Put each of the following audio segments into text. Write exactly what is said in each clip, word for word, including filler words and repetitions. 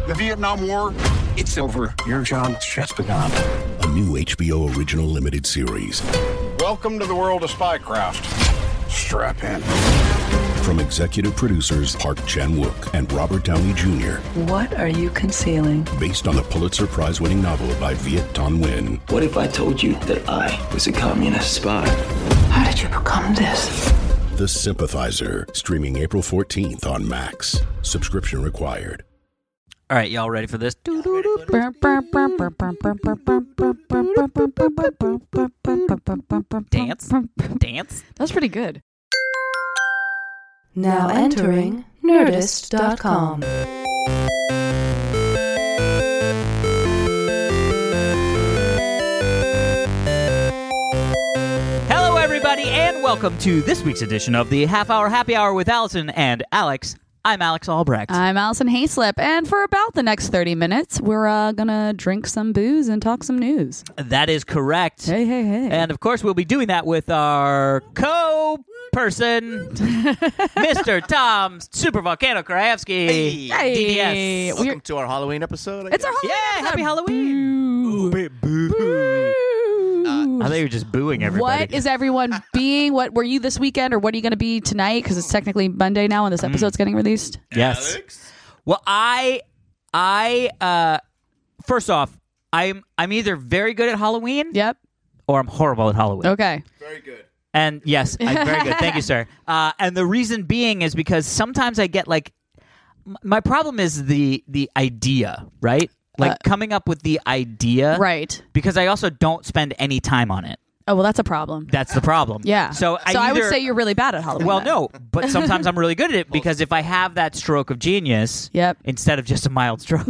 The Vietnam War, it's over. Your job's just begun. A new H B O original limited series. Welcome to the world of spycraft. Strap in. From executive producers Park Chan-wook and Robert Downey Junior What are you concealing? Based on the Pulitzer Prize-winning novel by Viet Thanh Nguyen. What if I told you that I was a communist spy? How did you become this? The Sympathizer, streaming April fourteenth on Max. Subscription required. All right, y'all ready for this? Dance? Dance? That's pretty good. Now entering Nerdist dot com. Hello, everybody, and welcome to this week's edition of the Half Hour Happy Hour with Allison and Alex. I'm Alex Albrecht. I'm Allison Hayslip, and for about the next thirty minutes, we're uh, going to drink some booze and talk some news. That is correct. Hey, hey, hey. And, of course, we'll be doing that with our co-person, Mister Tom Super Volcano Krajewski. Hey. Hey. D D S. Welcome We're- to our Halloween episode. I It's our guess. Halloween Yeah, episode. happy Halloween. Boo. Boo. Boo. I thought you were just booing everybody. What is everyone being? What were you this weekend, or what are you going to be tonight? Because it's technically Monday now, when this episode's getting released. Yes. Alex? Well, I, I, uh, first off, I'm I'm either very good at Halloween Yep. or I'm horrible at Halloween. Okay. Very good. And yes, I'm very good. Thank you, sir. Uh, and the reason being is because sometimes I get like, m- my problem is the the idea, right? Like Uh, coming up with the idea, Right. Because I also don't spend any time on it. Oh well, that's a problem. That's the problem. Yeah. So I, so I would either- say you're really bad at Halloween. Well, then. no, but sometimes I'm really good at it because if I have that stroke of genius, Yep. instead of just a mild stroke,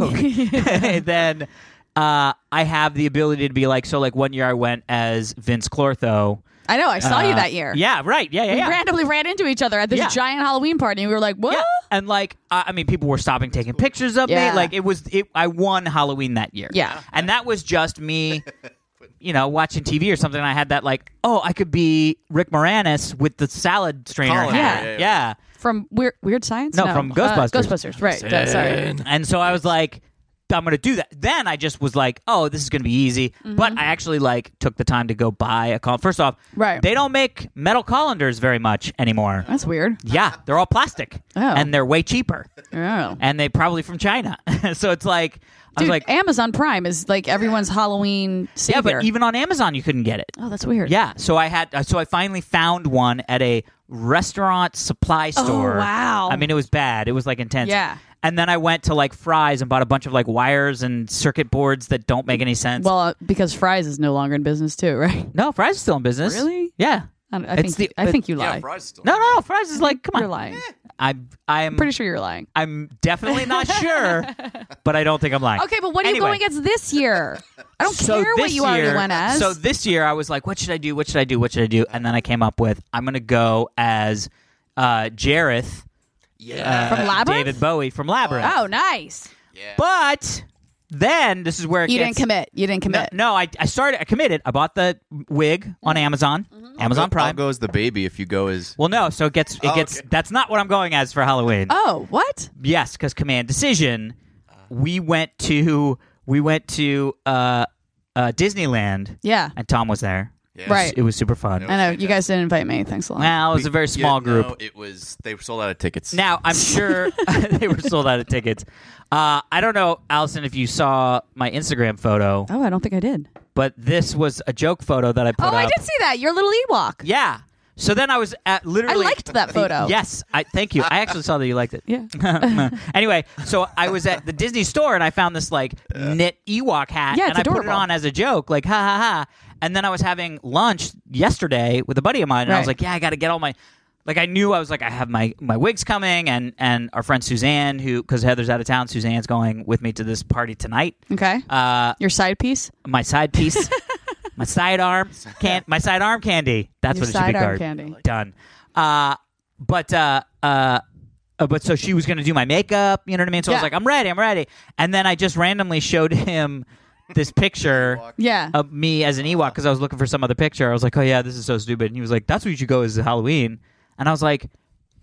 then uh, I have the ability to be like, so like one year I went as Vince Clortho. I know. I saw you Uh, that year. Yeah, right. Yeah, yeah, We yeah. randomly ran into each other at this Yeah. giant Halloween party, and we were like, "What?" Yeah. And like, uh, I mean, people were stopping, taking pictures of Yeah. me. Like, it was, it, I won Halloween that year. Yeah. And that was just me, you know, watching T V or something. And I had that like, oh, I could be Rick Moranis with the salad strainer Colin, hat. yeah, yeah, yeah. From Weird Weird Science? No, from Ghostbusters. Uh, Ghostbusters, right. Uh, sorry. And so I was like, I'm going to do that. Then I just was like, oh, this is going to be easy. But I actually like took the time to go buy a colander. First off, Right. they don't make metal colanders very much anymore. That's weird. Yeah, they're all plastic. Oh. And they're way cheaper. Oh. And they probably from China. So it's like, I Dude, was like, Amazon Prime is like everyone's Halloween yeah, savior. but even on Amazon you couldn't get it. oh, that's weird. Yeah, so I had, so I finally found one at a restaurant supply store. Oh, wow. I mean, it was bad. It was like intense. Yeah. And then I went to like Fry's and bought a bunch of like wires and circuit boards that don't make any sense. Well, uh, because Fry's is no longer in business too, right? no, Fry's is still in business. Really? Yeah. I, don't- I It's think the- I think you Yeah, lie. fries still. No, no, no. Fry's is like, come on. You're lying. I'm, I'm Pretty sure you're lying. I'm definitely not sure, but I don't think I'm lying. Okay, but what are you Anyway. going against this year? I don't So care what this you already year- went as. So this year I was like, what should I do? What should I do? What should I do? And then I came up with, I'm going to go as uh, Jareth. Yeah. uh, From Labyrinth? David Bowie from Labyrinth. oh, nice. yeah. But then this is where it You gets... didn't commit. You didn't No, commit. no, I, I started, I committed. I bought the wig on Amazon, Amazon I'll Prime. go as the baby if you go as. Well, no, so it gets, it Oh, gets, okay. that's not what I'm going as for Halloween. Oh, what? Yes, because Command Decision, we went to, we went to uh, uh, Disneyland, Yeah. and Tom was there. Yeah. Right. It was super fun. It I know. You guys didn't invite me. Thanks a lot. Well, it was a very Yeah, small group. No, it was. They were sold out of tickets. Now, I'm sure they were sold out of tickets. Uh, I don't know, Allison, if you saw my Instagram photo, Oh, I don't think I did. but this was a joke photo that I put Oh, up. I did see that. Your little Ewok. Yeah. So then I was at literally. I liked that photo. Yes, I thank you. I actually saw that you liked it. Yeah. Anyway, so I was at the Disney store and I found this like knit Ewok hat, Yeah, and it's I put it adorable. on as a joke, like ha ha ha. And then I was having lunch yesterday with a buddy of mine, and I was Right. like, yeah, I got to get all my. Like I knew I was like I have my my wigs coming, and and our friend Suzanne, who because Heather's out of town, Suzanne's going with me to this party tonight. Okay. Uh, Your side piece. my side piece, my side arm, can my side arm candy. That's Your what it should be sidearm called. candy. Done. Uh, but uh, uh, uh, but so she was going to do my makeup. You know what I mean? So I was Yeah. like, I'm ready, I'm ready. And then I just randomly showed him this picture Yeah. of me as an Ewok because I was looking for some other picture. I was like, oh yeah, this is so stupid. And he was like, that's what you should go as Halloween. And I was like,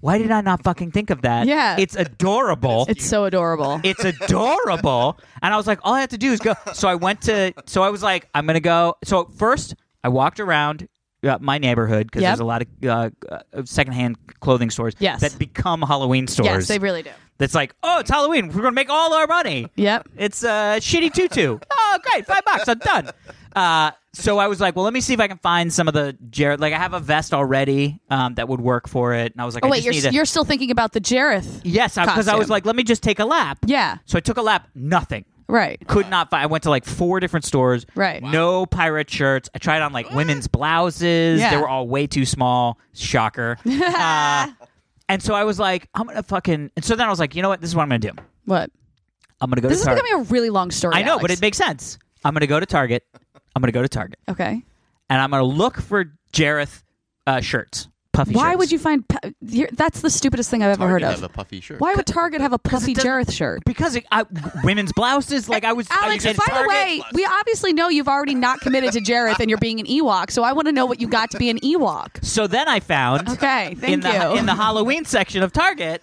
why did I not fucking think of that? Yeah. It's adorable. It's so adorable. It's adorable. And I was like, all I have to do is go. So I went to, so I was like, I'm going to go. So first, I walked around uh, my neighborhood because Yep. there's a lot of uh, uh, secondhand clothing stores Yes. that become Halloween stores. Yes, they really do. That's like, oh, it's Halloween. We're going to make all our money. Yep. It's a uh, shitty tutu. Oh, great. Five bucks. I'm done. Uh, so I was like, well, let me see if I can find some of the Jareth. Like, I have a vest already um, that would work for it. And I was like, Oh I wait, just you're need to... you're still thinking about the Jareth? Yes, because I was costume. like, let me just take a lap. Yeah. So I took a lap. Nothing. Right. Could not find. I went to like four different stores. Right. No pirate shirts. I tried on like women's blouses. Yeah. They were all way too small. Shocker. uh, and so I was like, I'm gonna fucking. And so then I was like, you know what? This is what I'm gonna do. What? I'm gonna go This to is Target. becoming a really long story. I know, Alex. but it makes sense. I'm gonna go to Target. I'm gonna go to Target, Okay. and I'm gonna look for Jareth uh, shirts, puffy Why shirts. would you find? pu- you're- That's the stupidest thing I've ever Target heard have of. a puffy shirt. Why would Target have a puffy it doesn't- Jareth shirt? Because it, I, women's blouses, like I was. Alex, I, by the Target- way, we obviously know you've already not committed to Jareth and you're being an Ewok, so I want to know what you got to be an Ewok. So then I found. Okay, thank in the, you. In the Halloween section of Target,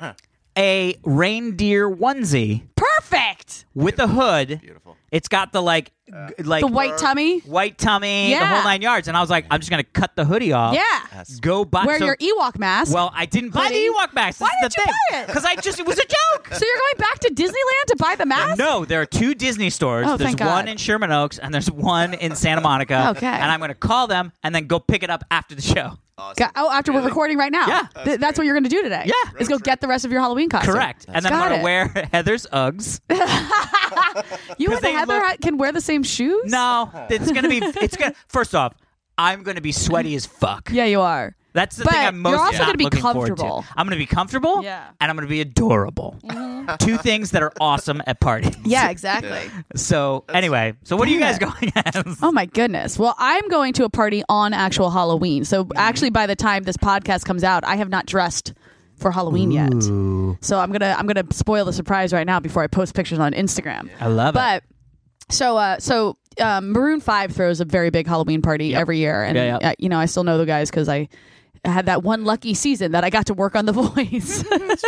a reindeer onesie Perfect. with a hood. Beautiful. It's got the like, g- like The white tummy. white tummy, the Yeah. whole nine yards. And I was like, I'm just gonna cut the hoodie off. Yeah. Go buy. Wear so- your Ewok mask. Well, I didn't buy Hoodie. the Ewok mask. Why This is did the you thing. buy it? Because I just it was a joke. so you're going back to Disneyland to buy the mask? No, there are two Disney stores. Oh, there's thank God. one in Sherman Oaks and there's one in Santa Monica. Okay. And I'm going to call them and then go pick it up after the show. Go- oh, after we're recording right now. Yeah. Th- that's, That's what you're going to do today. Yeah. Is go get the rest of your Halloween costume. Correct. and then Got I'm going it. to wear Heather's Uggs. You 'Cause and they Heather look- ha- can wear the same shoes? No, it's going to be, it's going to, first off, I'm going to be sweaty as fuck. Yeah, you are. That's the But thing I'm most you're also not gonna be looking forward to. comfortable. I'm going to be comfortable Yeah. and I'm going to be adorable. Two things that are awesome at parties. Yeah, exactly. So, anyway, so what are you guys going as? Oh my goodness. Well, I'm going to a party on actual Halloween. So actually by the time this podcast comes out, I have not dressed for Halloween yet. So I'm going to I'm going to spoil the surprise right now before I post pictures on Instagram. I love it. But so uh so um, Maroon five throws a very big Halloween party every year, and Yeah, yeah. uh, you know I still know the guys because I had that one lucky season that I got to work on The Voice.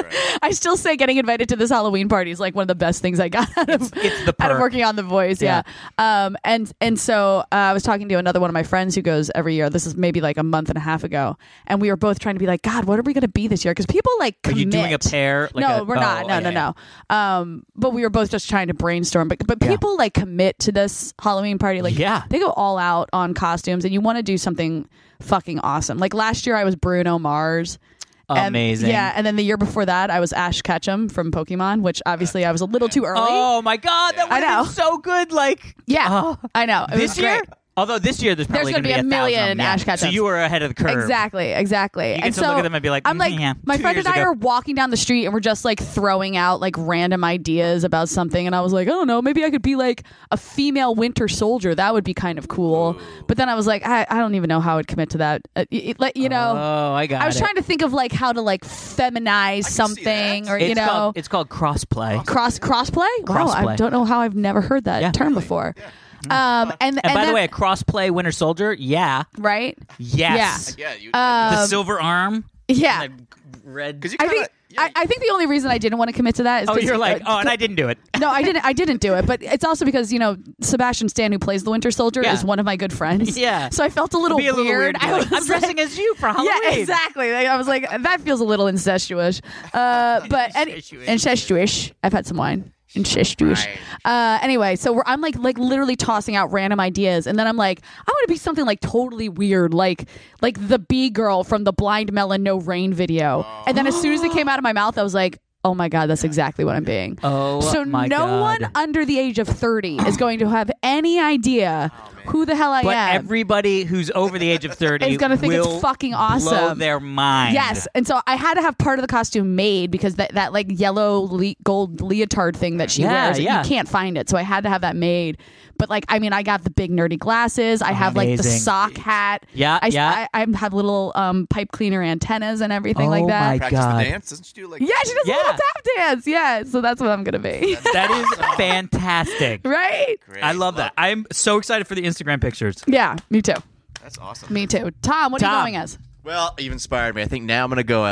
I still say getting invited to this Halloween party is like one of the best things I got out of, it's the out of perk. working on The Voice. Yeah. Um. And and so uh, I was talking to another one of my friends who goes every year. This is maybe like a month and a half ago, and we were both trying to be like, God, what are we going to be this year? Because people like Are commit. you doing a pair? Like no, a- we're oh, not. No, okay. no, no. Um, but we were both just trying to brainstorm. But but people like commit to this Halloween party. Like Yeah. they go all out on costumes, and you want to do something fucking awesome. Like last year, I was Bruno Mars. And- Amazing. yeah, and then the year before that, I was Ash Ketchum from Pokemon, which obviously I was a little too early. Oh my God, that would I know. have been so good. Like yeah, oh. I know. It this was year. great. Although this year there's probably gonna going to be a thousand million of them. Ash So Ketchums. you were ahead of the curve. Exactly, exactly. get and to so look at them and be like, I'm like, "Mm, yeah, my two friend years and I ago." are walking down the street and we're just like throwing out like random ideas about something. And I was like, I don't know, maybe I could be like a female Winter Soldier. That would be kind of cool. But then I was like, I, I don't even know how I'd commit to that. Uh, it, it, you know, Oh, I got I was it. trying to think of like how to like feminize something or It's you know. called, it's called crossplay. Cross crossplay? Wow, I Crossplay. don't know how I've never heard that Yeah. term before. Um, and And, by then- the way, a crossplay Winter Soldier, yeah, right? yes, Yeah, you. the Um, silver arm, Yeah. and the red. Because you I kind think of. Yeah, I, I think the only reason I didn't want to commit to that is Oh, 'cause, you're like, uh, oh, and I didn't do it. no, I didn't. I didn't do it, but it's also because you know Sebastian Stan, who plays the Winter Soldier, Yeah. is one of my good friends. Yeah. so I felt a little, Be a little weird. Be I like, was I'm dressing like- as you for Halloween. Yeah, exactly. Like, I was like, that feels a little incestuous. Uh, but any, Incestuous. incestuous. I've had some wine. Incestuous. Uh, anyway, so we're, I'm like, like literally tossing out random ideas, and then I'm like, I want to be something like totally weird, like like the bee girl from the Blind Melon No Rain video. And then as soon as it came out of my mouth, I was like, oh my God, that's exactly what I'm being. Oh, so my no God. one under the age of thirty is going to have any idea who the hell I But am. everybody who's over the age of thirty Is gonna think it's will fucking blow awesome. their mind. Yes, and so I had to have part of the costume made because that, that like yellow le- gold leotard thing that she Yeah, wears, yeah. you can't find it. So I had to have that made. But like, I mean, I got the big nerdy glasses. I have like the Amazing. sock hat. Yeah, I, yeah. I, I have little um, pipe cleaner antennas and everything Oh like that. my practice God. the dance, doesn't she do like? Yeah, she does Yeah. a little tap dance. Yeah, so that's what I'm gonna be. That is fantastic. Right? Great. I love that. I'm so excited for the Instagram pictures. Yeah, me too. That's awesome. Me too. Tom, what are Tom. you going as? Well, you've inspired me. I think now I'm gonna go as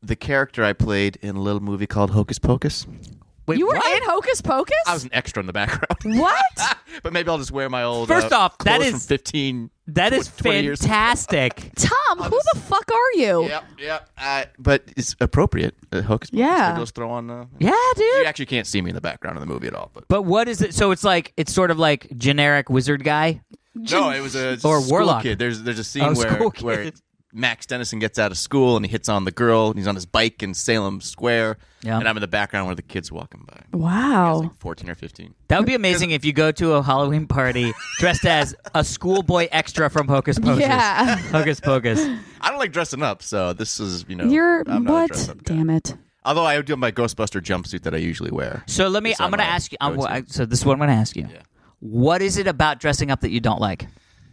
the character I played in a little movie called Hocus Pocus. Wait, You were what? in Hocus Pocus? I was an extra in the background. What? But maybe I'll just wear my old. First uh, off, that clothes is- from fifteen. That is twenty years ago. fantastic. Tom, who the fuck are you? Yep, yep. Uh, but it's appropriate. Uh, Hocus Pocus. Yeah. Maybe let's throw on. Uh, Yeah, You dude. actually can't see me in the background of the movie at all. But, But what is it? So it's like it's sort of like generic wizard guy. no, it was a Or school warlock. kid. There's there's a scene Oh, where school where kid. Max Dennison gets out of school and he hits on the girl and he's on his bike in Salem Square. Yeah. And I'm in the background where the kid's walking by. I was Wow. like fourteen or fifteen. That would be amazing if you go to a Halloween party dressed as a schoolboy extra from Hocus Pocus. Yeah. Hocus Pocus. I don't like dressing up, so this is you know. You're I'm not a what? dress-up guy. Damn it. Although I do have my Ghostbuster jumpsuit that I usually wear. So let me. It's I'm on going to my ask you. I'm, go-to. I, so this is what I'm going to ask you. Yeah. What is it about dressing up that you don't like?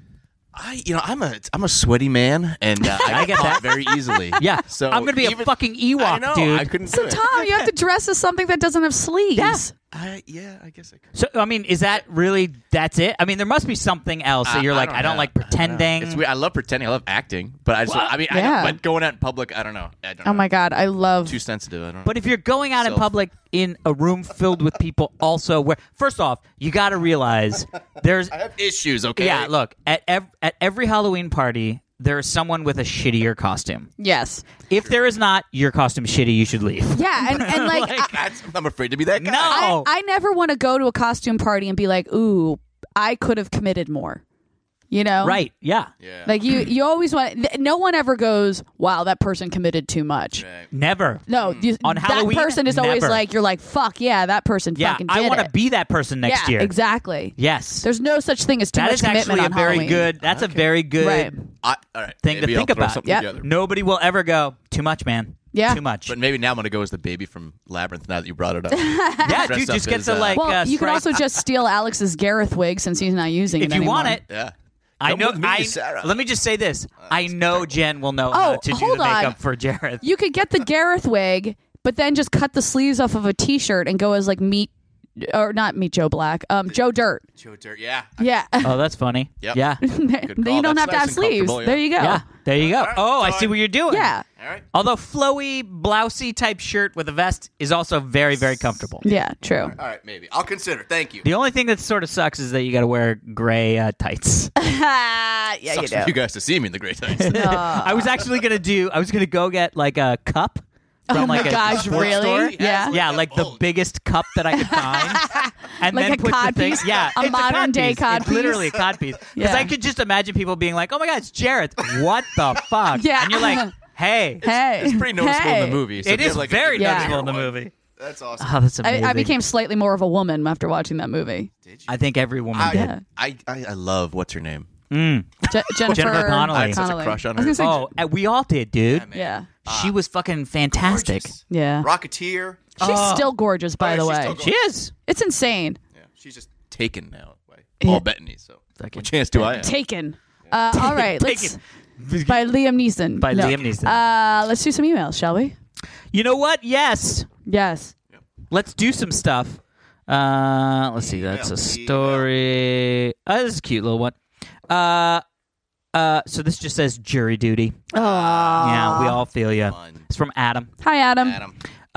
I, you know, I'm a, I'm a sweaty man, and uh, I, I get caught that. very easily. Yeah. so I'm going to be even- a fucking Ewok, I know, dude. I couldn't So do it. Tom, you have to dress as something that doesn't have sleeves. Yeah. I, yeah, I guess I could. So I mean, is that really? That's it? I mean, there must be something else that I- you're I like. don't I don't know. like I don't know. pretending. It's weird. I love pretending. I love acting, but I just, I mean, I Yeah. don't, but going out in public, I don't know. I don't Oh know. my god, I love Too sensitive. I don't know. But if you're going out in Self- public in a room filled with people, also where first off, you got to realize there's I have issues. Okay. yeah. Look at ev- at every Halloween party, there is someone with a shittier costume. Yes. If there is not, your costume's shitty. You should leave. Yeah, and, and like, I, That's, I'm afraid to be that guy. No. I, I never want to go to a costume party and be like, ooh, I could have committed more. You know? Right? Yeah. Yeah. Like you, you always want. th- No one ever goes, "Wow, that person committed too much." Right. Never. No, you, On that Halloween, person is always never. like, "You're like, fuck yeah, that person Yeah. fucking did I want to it." be that person next yeah, year. exactly. Yes. There's no such thing as too that much is commitment actually a on very Halloween. good. That's a very good Right. I, all right. thing maybe to I'll think throw about. something Yep. together. Nobody will ever go too much, man. Yeah. Too much. But maybe now I'm gonna go as the baby from Labyrinth. Now that you brought it up. yeah, dress dude, up just get as, to uh, like. Well, uh, you can stripe- also just steal Alex's Gareth wig since he's not using if it you anymore. want it. yeah. I Come know. with me, I Sarah. let me just say this. I know Jen will know how Oh, to do hold the makeup on. for Jareth. You could get the Gareth wig, but then just cut the sleeves off of a T-shirt and go as like meat, or not meat Joe Black, um, Joe Dirt. Joe Dirt. Yeah. Yeah. Oh, that's funny. Yep. Yeah. then Good you call. don't That's have to nice have and sleeves. comfortable, yeah. There you go. Yeah. There you go. All right, Oh, I so see I- what you're doing. Yeah. All right. Although flowy, blousy type shirt with a vest is also very, very comfortable. Yeah. True. All right. Maybe I'll consider. Thank you. The only thing that sort of sucks is that you got to wear gray uh, tights. yeah, you Sucks for do. you guys to see me in the great times. I was actually gonna do. I was gonna go get like a cup. From Oh like my a gosh, sports really? store. Yeah. Yeah, like the biggest cup that I could find, and Like then a put cod the thing. piece? Yeah, A it's modern day piece. cod It's piece? literally a cod piece. Because Yeah. I could just imagine people being like, "Oh my God, it's Jareth! What the fuck?" Yeah. and you're like, "Hey, Hey, It's pretty noticeable hey. in the movie. So it if you is have, like, very an Yeah. noticeable in the one, movie." That's awesome. Oh, that's amazing. I, I became slightly more of a woman after watching that movie. I think every woman I, did. Yeah. I, I, I love what's her name. Mm. Je- Jennifer, Jennifer Connelly. I had such a Connelly. crush on I was her. gonna say, Oh, and we all did, dude. man. yeah, She was fucking fantastic. Gorgeous. yeah. Rocketeer. She's Oh. still gorgeous, by Oh, yeah, the she's way. still She is. It's insane. Yeah, she's just taken now by Yeah. Paul Bettany. So Fucking what chance do I have? Taken. Uh, all right, let's Taken. by Liam Neeson. By No. Liam Neeson. Uh, let's do some emails, shall we? You know what? Yes. Yes. Let's do some stuff. Uh, let's see. That's a story. Oh, this is a cute little one. Uh, uh, so this just says jury duty. Oh. Yeah, we all feel you. Fun. It's from Adam. Hi, Adam. Adam.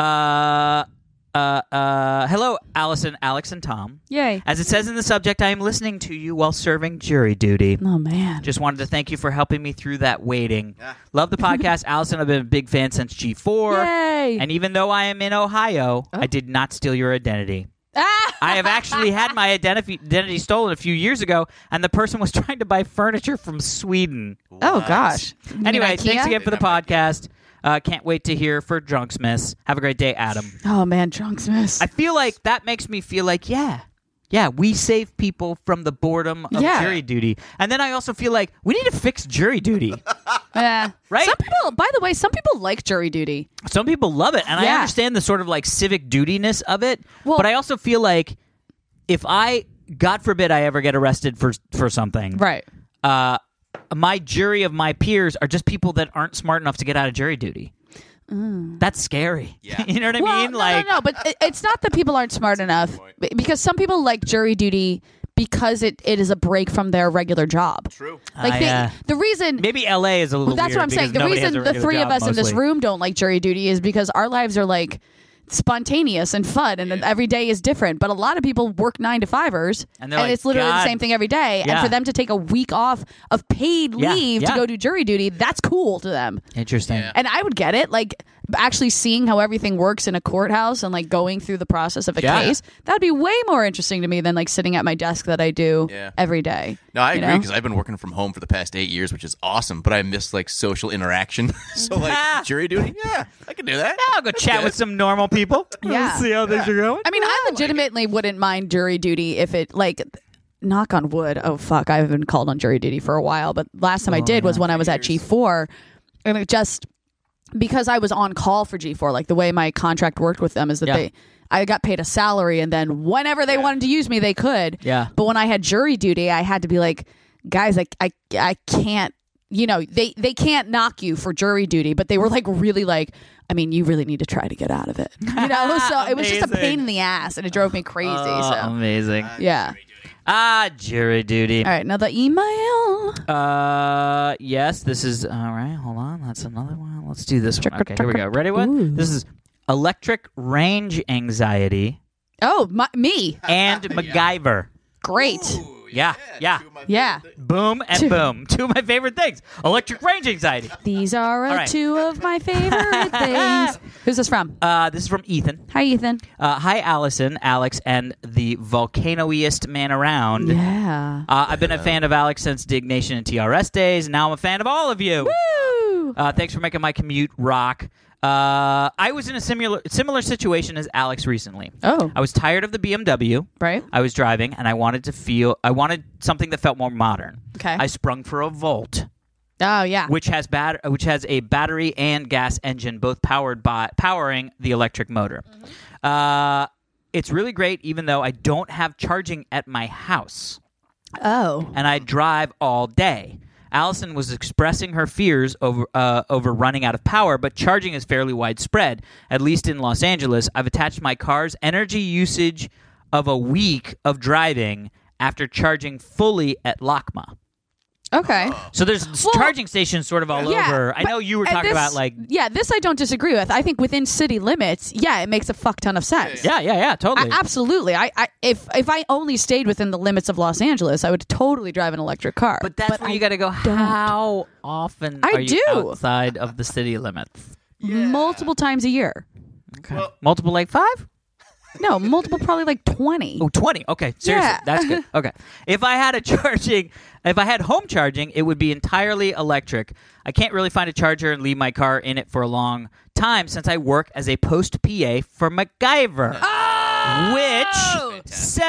Uh, uh, uh, hello, Allison, Alex, and Tom. Yay. As it says in the subject, I am listening to you while serving jury duty. Oh man. Just wanted to thank you for helping me through that waiting. Yeah. Love the podcast, Allison. I've been a big fan since G four. Yay. And even though I am in Ohio, I did not steal your identity. Ah! I have actually had my identity identity stolen a few years ago, and the person was trying to buy furniture from Sweden. Oh gosh. You mean Anyway, IKEA? thanks again for the Didn't have podcast. Uh, can't wait to hear for Drunksmiths. Have a great day, Adam. Oh man, Drunksmiths. I feel like that makes me feel like, yeah, yeah, we save people from the boredom of Yeah. jury duty. And then I also feel like we need to fix jury duty. Yeah. Right? Some people, by the way, some people like jury duty. Some people love it, and I Yeah. understand the sort of like civic dutyness of it. Well- but I also feel like if I, God forbid, I ever get arrested for for something, Right. uh, my jury of my peers are just people that aren't smart enough to get out of jury duty. That's scary. Yeah. You know what I well, mean? no, Like, no, no, but it, it's not that people aren't smart enough, b- because some people like jury duty because it, it is a break from their regular job. True. Like I, they, uh, the reason Maybe L A is a little well, that's weird what I'm saying. because The nobody has reason a the regular three of job us in this mostly. room don't like jury duty is because our lives are like spontaneous and fun, and then every day is different. But a lot of people work nine to fivers, And and, they're like, it's literally God. the same thing every day. Yeah. And for them to take a week off of paid Yeah, leave yeah. to go do jury duty, that's cool to them. Interesting. Yeah. And I would get it. Like actually seeing how everything works in a courthouse and like going through the process of a Yeah. case, that would be way more interesting to me than like sitting at my desk that I do Yeah. every day. No, I you agree know? because I've been working from home for the past eight years, which is awesome. But I miss like social interaction. So like jury duty, yeah, I can do that. I'll go chat good. with some normal people. Yeah. See how things are going. I mean, I legitimately wouldn't mind jury duty if it like knock on wood. Oh fuck, I haven't been called on jury duty for a while, but last time I did was when I was at G four, and it just because I was on call for G four. Like the way my contract worked with them is that Yeah. they. I got paid a salary, and then whenever they wanted to use me, they could. Yeah. But when I had jury duty, I had to be like, guys, I, I, I can't. You know, they they can't knock you for jury duty, but they were like really like. I mean, you really need to try to get out of it. You know, so it was just a Amazing. pain in the ass, and it drove me crazy. Oh, so amazing. yeah. Ah, jury duty. All right, now the email. Uh, yes, this is all right. Hold on, that's another one. Let's do this one. Okay, here we go. Ready? One. Ooh. This is electric range anxiety Oh, my, me. and MacGyver. Great. Yeah, yeah. Yeah. Boom and Two. boom. Two of my favorite things. Electric range anxiety. These are uh, All right. two of my favorite things. Who's this from? Uh, this is from Ethan. Hi, Ethan. Uh, hi, Allison, Alex, and the volcanoiest man around. Yeah. Uh, I've been a fan of Alex since Dig Nation and T R S days. Now I'm a fan of all of you. Woo! Uh, thanks for making my commute rock. Uh, I was in a similar similar situation as Alex recently. Oh, I was tired of the B M W right. I was driving, and I wanted to feel. I wanted something that felt more modern. Okay. I sprung for a Volt, Oh, yeah. which has bat- which has a battery and gas engine, both powered by powering the electric motor. Mm-hmm. Uh, it's really great, even though I don't have charging at my house, Oh. and I drive all day. Allison was expressing her fears over uh, over running out of power, but charging is fairly widespread, at least in Los Angeles. I've attached my car's energy usage of a week of driving after charging fully at LACMA. Okay. So there's Well, charging stations sort of all Yeah, over. I but- know you were and talking this- about like Yeah, this I don't disagree with. I think within city limits, yeah, it makes a fuck ton of sense. yeah, yeah, yeah, totally. I, absolutely. I, I if if I only stayed within the limits of Los Angeles, I would totally drive an electric car. but that's where I you got to go. don't. How often I are you do. outside of the city limits? multiple times a year. Okay. Multiple, like five? No, multiple, probably like twenty. Oh, twenty. Okay, seriously, Yeah. that's good. Okay, if I had a charging, if I had home charging, it would be entirely electric. I can't really find a charger and leave my car in it for a long time since I work as a post P A for MacGyver. Oh! Which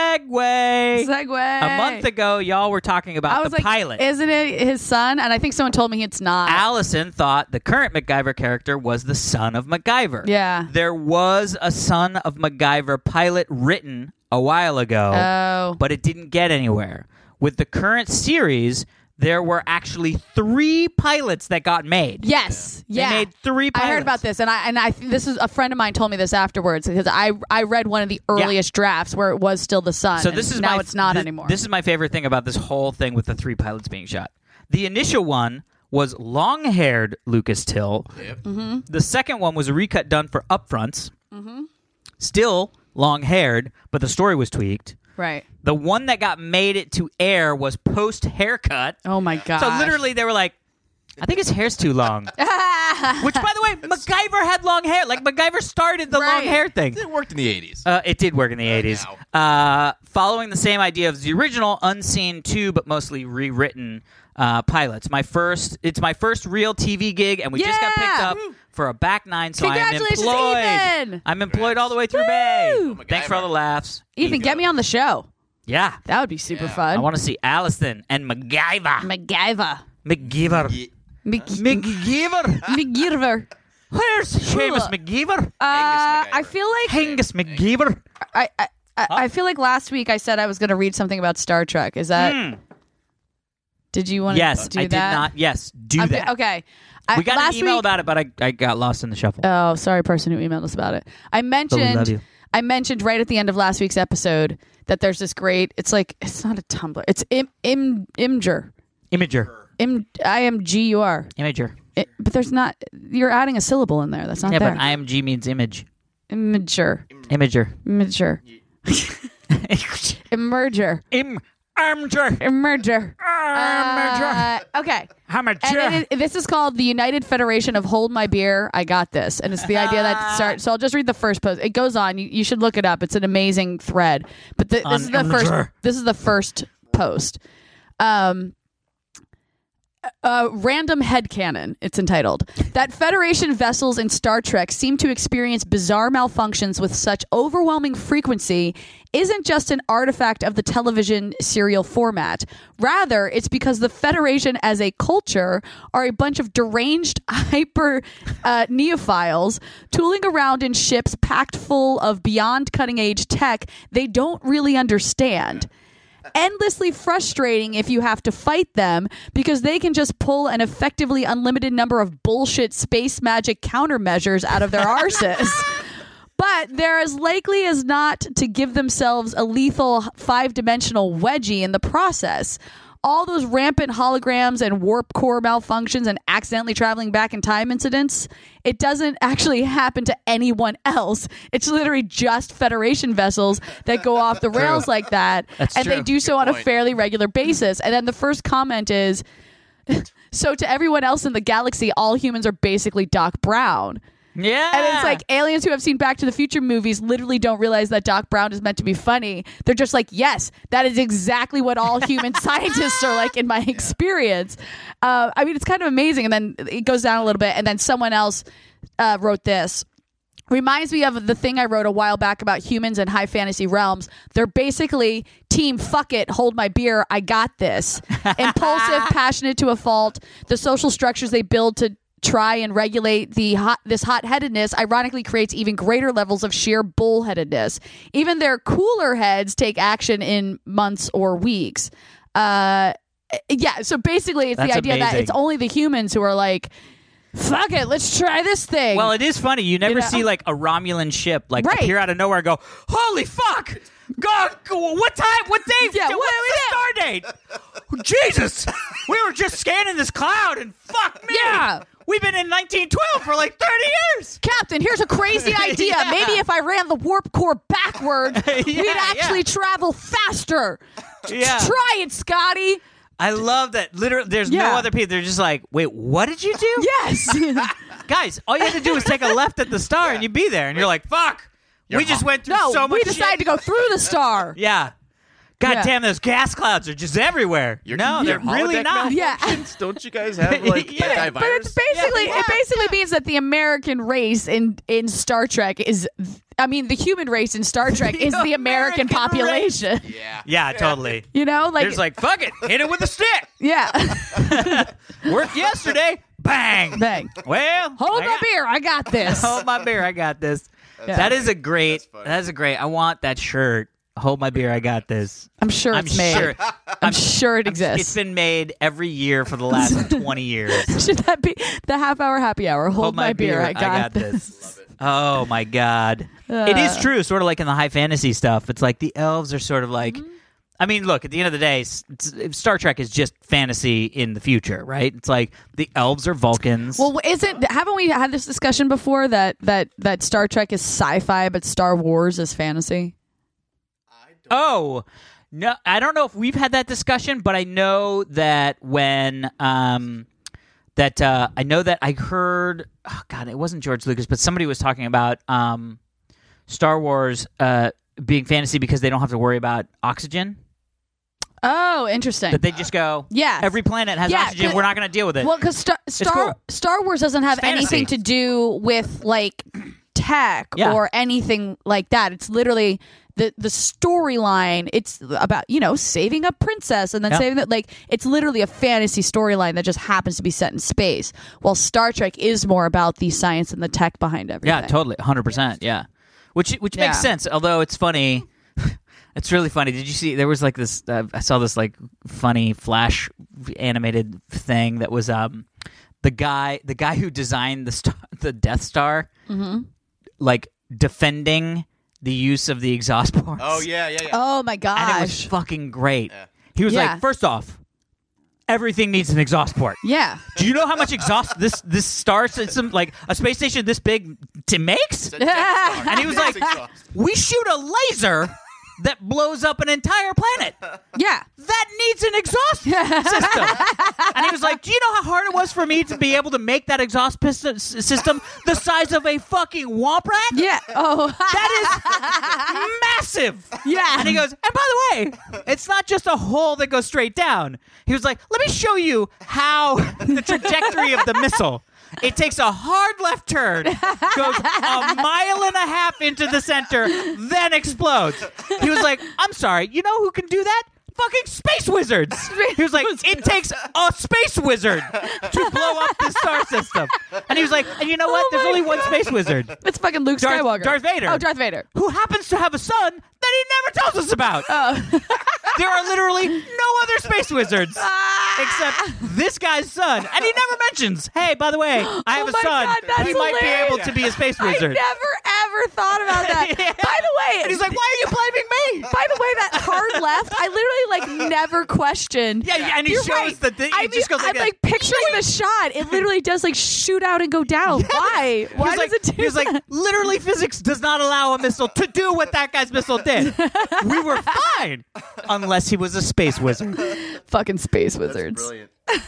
segue? Segue. A month ago, y'all were talking about I was the like, pilot. isn't it his son? And I think someone told me it's not. Allison thought the current MacGyver character was the son of MacGyver. Yeah. There was a son of MacGyver pilot written a while ago, Oh. but it didn't get anywhere. With the current series, there were actually three pilots that got made. Yes. They Yeah. made three I pilots. heard about this, and I and I this is a friend of mine told me this afterwards because I I read one of the earliest drafts where it was still the son. So and this is now my, it's not thi- anymore. This is my favorite thing about this whole thing with the three pilots being shot. The initial one was long-haired Lucas Till. Mm-hmm. The second one was a recut done for upfronts. Mm-hmm. Still long-haired, but the story was tweaked. right. The one that got made it to air was post-haircut. Oh my god. So literally they were like, I think his hair's too long. Which, by the way, MacGyver had long hair. Like, MacGyver started the long Right. hair thing. It worked in the eighties. Uh, it did work in the eighties. Uh, following the same idea of the original Unseen two, but mostly rewritten uh, pilots. My first, It's my first real T V gig, and we just got picked Yeah! up for a back nine, so I am Congratulations, employed. Ethan! I'm employed all the way through Bay. Woo! Thanks for all the laughs. Ethan, get me on the show. Yeah. That would be super I fun. want to see Allison and MacGyver. MacGyver. MacGyver. Mc- MacGyver. MacGyver. Where's Seamus Cool. MacGyver? Uh, I feel like Angus MacGyver. I, I, I, I feel like last week I said I was going to read something about Star Trek. Is that? Hmm. Did you want to Yes, do I did that? not. Yes, do I'm- that. Okay. I, We got last an email week, about it, but I, I got lost in the shuffle. Oh, sorry, person who emailed us about it. I mentioned love you. I mentioned right at the end of last week's episode that there's this great. It's like it's not a Tumblr. It's im im Imgur. Imager. Im I M G U R. Imager. It, but there's not. You're adding a syllable in there. That's not yeah, there. but I M G means image. Imager. Imager. Imager. Emerger. Im. Armger. Emerger. Uh, okay. Armger. And it, this is called the United Federation of Hold My Beer, I Got This. And it's the idea that starts. So I'll just read the first post. It goes on. You, you should look it up. It's an amazing thread. But the, this is the first. This is the first post. Um. Uh, random headcanon, it's entitled. That Federation vessels in Star Trek seem to experience bizarre malfunctions with such overwhelming frequency isn't just an artifact of the television serial format. Rather, it's because the Federation as a culture are a bunch of deranged hyper uh, neophiles tooling around in ships packed full of beyond cutting-edge tech they don't really understand. Endlessly frustrating if you have to fight them because they can just pull an effectively unlimited number of bullshit space magic countermeasures out of their arses. But they're as likely as not to give themselves a lethal five-dimensional wedgie in the process. All those rampant holograms and warp core malfunctions and accidentally traveling back in time incidents, it doesn't actually happen to anyone else. It's literally just Federation vessels that go off the rails like that. That's and true. they do so Good on a point. fairly regular basis. And then the first comment is, so to everyone else in the galaxy, all humans are basically Doc Brown. Yeah. And it's like aliens who have seen Back to the Future movies literally don't realize that Doc Brown is meant to be funny. They're just like, yes, that is exactly what all human scientists are like in my experience. Uh, I mean, it's kind of amazing. And then it goes down a little bit. And then someone else uh, wrote this. Reminds me of the thing I wrote a while back about humans and high fantasy realms. They're basically team fuck it, hold my beer, I got this. Impulsive, passionate to a fault. The social structures they build to try and regulate the hot, this hot-headedness ironically creates even greater levels of sheer bullheadedness. Even their cooler heads take action in months or weeks. Uh, yeah, so basically it's That's the idea that amazing. it's only the humans who are like, fuck it, let's try this thing. Well, it is funny. You never You know? see like a Romulan ship like Right. appear out of nowhere and go, holy fuck! God, what time? What day? Yeah, what's what- the star date? Jesus! We were just scanning this cloud and fuck me! Yeah. We've been in nineteen twelve for like thirty years! Captain, here's a crazy idea. Yeah. Maybe if I ran the warp core backward, Yeah, we'd actually yeah. travel faster. Yeah. Try it, Scotty. I love that. Literally, there's Yeah. no other people. They're just like, wait, what did you do? Yes. Guys, all you had to do was take a left at the star and you'd be there. And you're like, fuck! we just went through no, so much we decided shit. to go through the star. Yeah. God Yeah. damn, those gas clouds are just everywhere. Your- no, your they're really holodeck not. Yeah. malfunctions? Don't you guys have like Yeah, antivirus? But it's basically Yeah, it basically means that the American race in in Star Trek is I mean the human race in Star Trek is the American, American population. yeah. Yeah, totally. You know, like There's like, fuck it, hit it with a stick. yeah. Worked yesterday, bang. Bang. Well, Hold I my got- beer, I got this. Hold my beer, I got this. Yeah. That is a great. That's funny. That is a great. I want that shirt. Hold my beer, I got this. I'm sure I'm it's made. sure. I'm sure it It's exists. been made every year for the last twenty years. Should that be the half hour happy hour? Hold, my, beer, I got, this. Oh my god, it is true. Sort of like in the high fantasy stuff. It's like the elves are sort of like. Mm-hmm. I mean, look. At the end of the day, s- s- Star Trek is just fantasy in the future, right? It's like the elves are Vulcans. Well, isn't haven't we had this discussion before that that that Star Trek is sci-fi but Star Wars is fantasy? Oh, no, I don't know if we've had that discussion, but I know that when um that uh I know that I heard oh god, it wasn't George Lucas, but somebody was talking about um Star Wars uh being fantasy because they don't have to worry about oxygen. Oh, interesting. That they just go, Yes. every planet has Yeah, oxygen, 'cause- we're not going to deal with it. Well, because Star Star, cool. Star Wars doesn't have It's fantasy. anything to do with like tech Yeah. or anything like that. It's literally the the storyline. It's about you know saving a princess and then Yeah. saving that. Like it's literally a fantasy storyline that just happens to be set in space. While Star Trek is more about the science and the tech behind everything. Yeah, totally, one hundred percent, yeah. Which which Yeah. makes sense, although it's funny. It's really funny. Did you see there was like this uh, I saw this like funny flash animated thing that was um the guy the guy who designed the star, the Death Star Mm-hmm. like defending the use of the exhaust ports. Oh yeah, yeah, yeah. Oh my gosh. And it was fucking great. Yeah. He was Yeah. like, first off, everything needs an exhaust port. Yeah. Do you know how much exhaust this this star system, like a space station this big, t- makes? It's a Death Star. And he was like, It's exhaust. we shoot a laser that blows up an entire planet. Yeah. That needs an exhaust system. And he was like, do you know how hard it was for me to be able to make that exhaust piston s- system the size of a fucking womp rat? Yeah. Oh. That is massive. Yeah. And he goes, and by the way, it's not just a hole that goes straight down. He was like, let me show you how the trajectory of the missile. It takes a hard left turn, goes a mile and a half into the center, then explodes. He was like, I'm sorry, you know who can do that? Fucking space wizards. He was like, it takes a space wizard to blow up the star system. And he was like, and you know what? Oh There's my only one God. space wizard. It's fucking Luke Darth- Skywalker. Darth Vader. Oh, Darth Vader. Who happens to have a son that he never tells us about. Oh. There are literally no other space wizards except this guy's son. And he never mentions, hey, by the way, I have Oh a my son. God, that's he might hilarious. be able to be a space wizard. I never ever thought about that. Yeah. By the way, And he's like, why are you blaming me? by the way, that hard left, I literally like never questioned. Yeah, yeah, and he You're shows right. the thing. I It just mean, goes like I'm that. like picturing the shot. It literally does like shoot out and go down. Why? He Why was does like, it do he was like, that? literally physics does not allow a missile to do what that guy's missile did. We were fine. Unless he was a space wizard. Fucking space wizards. Brilliant.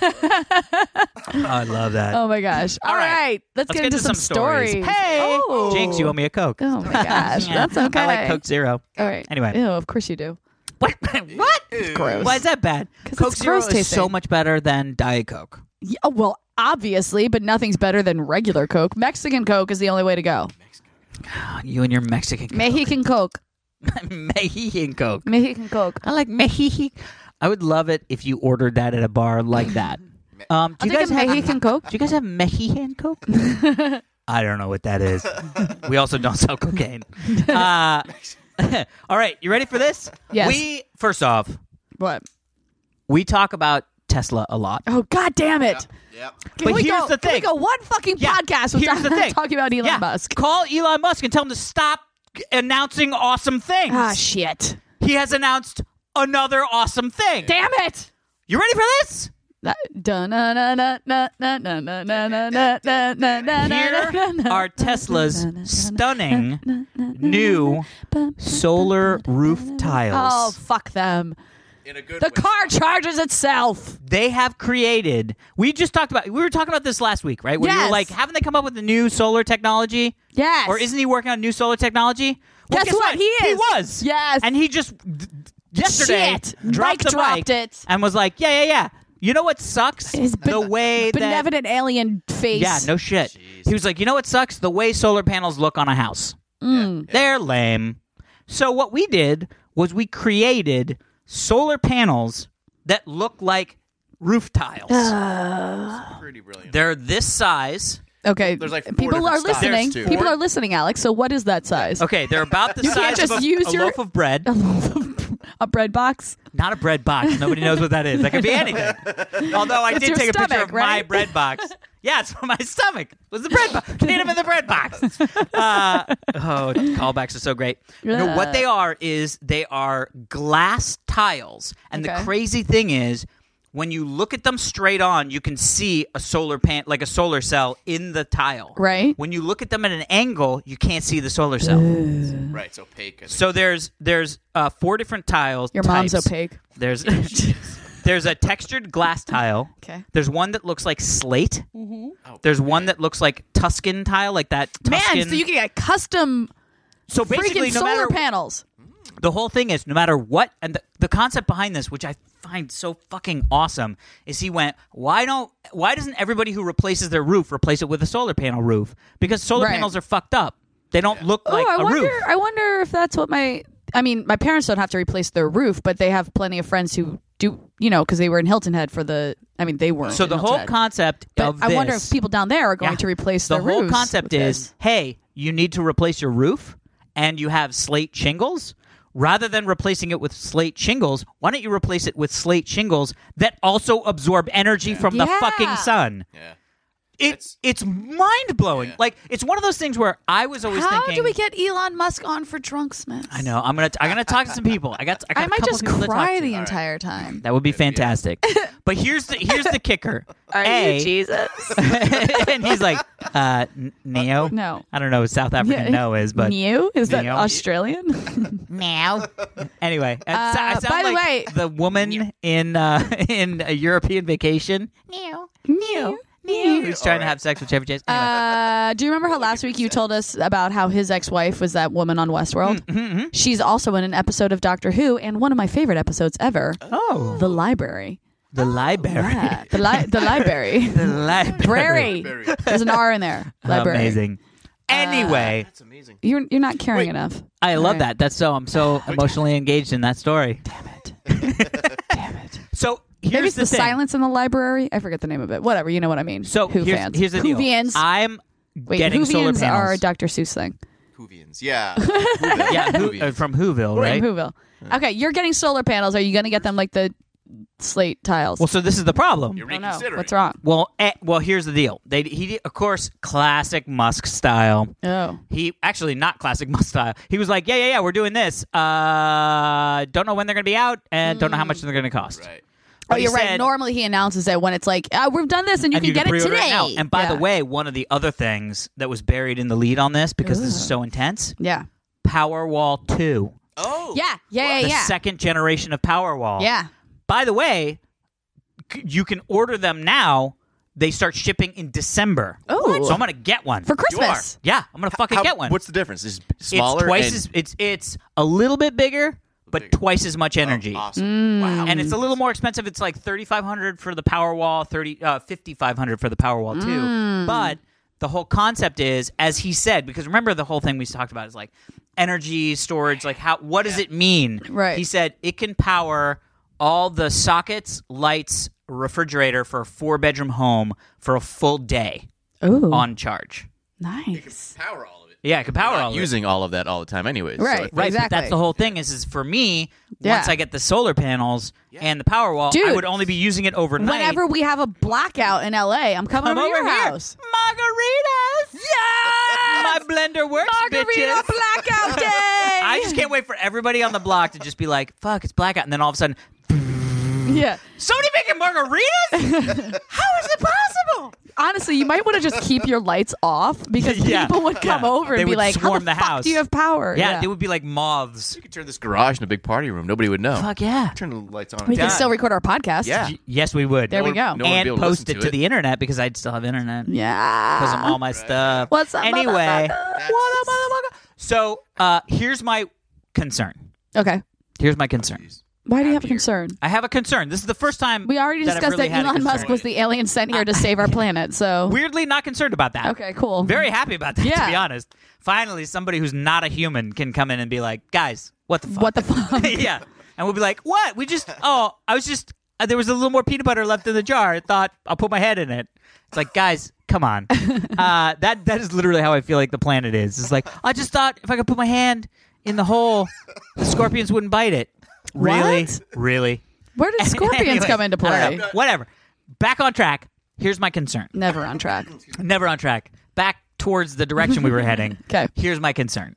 I love that. Oh my gosh. All All right. right. Let's, Let's get into some stories. Hey, Oh. Jinx, you owe me a Coke. Oh my gosh. Yeah. That's okay. I like Coke Zero. All right. Anyway. Ew, of course you do. What? What? Gross. Why is that bad? 'Cause Coke it's Zero gross is so tasting. much better than Diet Coke. Yeah, well, obviously, but nothing's better than regular Coke. Mexican Coke is the only way to go. You and your Mexican Coke. Mexican Coke. Mexican Coke. Mexican Coke. I like Mexican. I would love it if you ordered that at a bar like that. Um, do I'll you take guys a have Mexican Coke. Do you guys have Mexican Coke? I don't know what that is. We also don't sell cocaine. Uh, all right, you ready for this? Yes. We first off, What? we talk about Tesla a lot. Oh, God damn it. Yep. Can But we here's go, the Can we thing. go one fucking Yeah, podcast here's the without thing. talking about Elon Yeah, Musk? Call Elon Musk and tell him to stop announcing awesome things. Ah, shit. He has announced another awesome thing. Damn it. You ready for this? Here Here are Tesla's stunning new solar roof Oh, tiles. fuck them. In a good The way. car charges itself. They have created. We just talked about. We were talking about this last week, right? Where you Yes. were like, haven't they come up with a new solar technology? Yes. Or isn't he working on new solar technology? Well, Guess what? He He is. was. Yes. And he just d- yesterday Shit. dropped Mike the dropped mic it. and was like, yeah, yeah, yeah. You know what sucks? His the ben- way that. benevolent alien face. Yeah, no shit. He was like, you know what sucks? The way solar panels look on a house. Mm. They're lame. So what we did was we created solar panels that look like roof tiles. Pretty brilliant. They're this size. Okay. There's like four people are different styles, listening. too. People Four? are listening, Alex. So what is that size? Okay, they're about the You can't size of just a, use a your- loaf of bread. A bread box? Not a bread box. Nobody knows what that is. That could be anything. Although I It's did your take a picture stomach, of my right? bread box. Yeah, it's from my stomach. It was the bread box. Need them in the bread box. Uh, oh, callbacks are so great. No, what they are is they are glass tiles. And Okay. the crazy thing is, when you look at them straight on, you can see a solar pan, like a solar cell in the tile. Right. When you look at them at an angle, you can't see the solar cell. Right, it's opaque. I think. So there's there's uh, four different tiles. Your mom's types. opaque. There's there's a textured glass tile. Okay. There's one that looks like slate. There's one that looks like Tuscan tile, like that. Tuscan. Man, so you can get custom so basically, freaking no solar matter panels. the whole thing is, no matter what, and the, the concept behind this, which I find so fucking awesome, is he went, why don't, why doesn't everybody who replaces their roof replace it with a solar panel roof? Because solar Right. panels are fucked up. They don't look like oh, I a wonder. roof. I wonder if that's what my. I mean, my parents don't have to replace their roof, but they have plenty of friends who do. You know, because they were in Hilton Head for the. I mean, they weren't. So in the Hilton whole Head. concept But of I this, wonder if people down there are going Yeah. to replace the their whole roofs concept with is, this. hey, you need to replace your roof, and you have slate shingles. Rather than replacing it with slate shingles, why don't you replace it with slate shingles that also absorb energy from the Yeah. fucking sun? Yeah. It, it's mind blowing. Yeah. Like it's one of those things where I was always How thinking. do we get Elon Musk on for Drunksmiths? I know. I'm gonna. I'm gonna talk to some people. I got. I, got I a might couple just people to talk cry to. the entire time. That would be fantastic. But here's the here's the kicker. Are A, you Jesus? and he's like, uh, N- Neo. No. I don't know what South African Yeah. no is, but Mew? Is that Neo. Australian? Meow. Anyway, I, Uh, I sound by the like way- the woman in uh, in a European Vacation. Meow. Mew. Who's trying to have sex with Chevy Chase? Anyway. Uh, do you remember how last week you told us about how his ex-wife was that woman on Westworld? Mm-hmm. She's also in an episode of Doctor Who, and one of my favorite episodes ever, oh, The Library. the library. Yeah, the li- the library. The library. Brary. There's an R in there. Library. Amazing. Anyway, That's amazing. You're you're not caring enough. I love All right. that. That's so. I'm so emotionally engaged in that story. Damn it. Damn it. So here's Maybe it's the, the, thing. silence in the library. I forget the name of it. Whatever. You know what I mean. So Who here's, fans. here's the deal. Whovians. I'm Wait, getting solar Whovians panels. are a Doctor Seuss thing. Whovians. Yeah. Whoville. yeah, who, Whovians. uh, from Whoville, right? From Whoville. Okay, you're getting solar panels. Are you going to get them like the slate tiles? Well, so this is the problem. You're I don't know. reconsidering. What's wrong? Well, eh, well, here's the deal. They he did, of course, classic Musk style. Oh. He actually not classic Musk style. He was like, yeah, yeah, yeah, we're doing this. Uh, don't know when they're going to be out, and don't know how much they're going to cost. Right. Oh, But he you're right. said- Normally he announces it when it's like, oh, we've done this and you and can you get can it pre-order today. it now. And by the Yeah. way, one of the other things that was buried in the lead on this, because this is so intense, Yeah. Powerwall two, Oh. Yeah. Yeah. the Yeah. Yeah. second generation of Powerwall. Yeah. By the way, c- you can order them now. They start shipping in December. Oh. So I'm gonna get one For Christmas. Yeah, I'm gonna fucking How- get one. What's the difference? Is it smaller? It's twice and- as it's it's a little bit bigger, but bigger. twice as much Oh, energy. awesome. Wow. And it's a little more expensive. It's like thirty-five hundred for the Powerwall, thirty uh, fifty-five hundred for the Powerwall two. Mm. But the whole concept is, as he said, because remember the whole thing we talked about is like energy storage. Like how what does it mean? Right. He said it can power all the sockets, lights, refrigerator for a four-bedroom home for a full day Ooh. on charge. Nice. Power all of it. Yeah, it can power Not all of it. using all of that all the time, anyways. Right. So if- Right, Exactly. but that's the whole thing. Is is for me, Yeah. once I get the solar panels and the Powerwall, I Dude. would only be using it overnight. Whenever we have a blackout in L A, I'm coming Come over to over your here. house. Margaritas! Yeah! My blender works, Margarita bitches. blackout day. I just can't wait for everybody on the block to just be like, fuck, it's blackout. And then all of a sudden, Yeah. somebody making margaritas? How is it possible? Honestly, you might want to just keep your lights off because Yeah. people would come Yeah. over They and be would like, "How swarm the, the fuck house. do you have power?" Yeah, they would be like moths. You could turn this garage into a big party room. Nobody would know. Fuck yeah. Turn the lights on. we can Done. still record our podcast. Yeah. Y- Yes, we would. There we go. No one would be And able to post listen it to to it. the internet because I'd still have internet. Yeah. Because of all my stuff. What's up, Anyway, motherfucker? what up, motherfucker? So uh, here's my concern. Okay. Here's my concern. Why do you have a concern? I have a concern. This is the first time We already that I've discussed really that had a Elon Musk concern. was the alien sent here to save our planet. So Weirdly not concerned about that. okay, cool. Very happy about that, Yeah. to be honest. Finally, somebody who's not a human can come in and be like, guys, what the fuck? What the fuck? yeah. And we'll be like, what? We just, oh, I was just, uh, there was a little more peanut butter left in the jar. I thought I'll put my head in it. It's like, guys, come on. uh, that That is literally how I feel like the planet is. It's like, I just thought if I could put my hand in the hole, the scorpions wouldn't bite it. Really? What? Really? Where did scorpions Anyway, come into I don't play? know. Whatever. Back on track. Here's my concern. Never on track. Never on track. Back towards the direction we were heading. 'Kay. Here's my concern.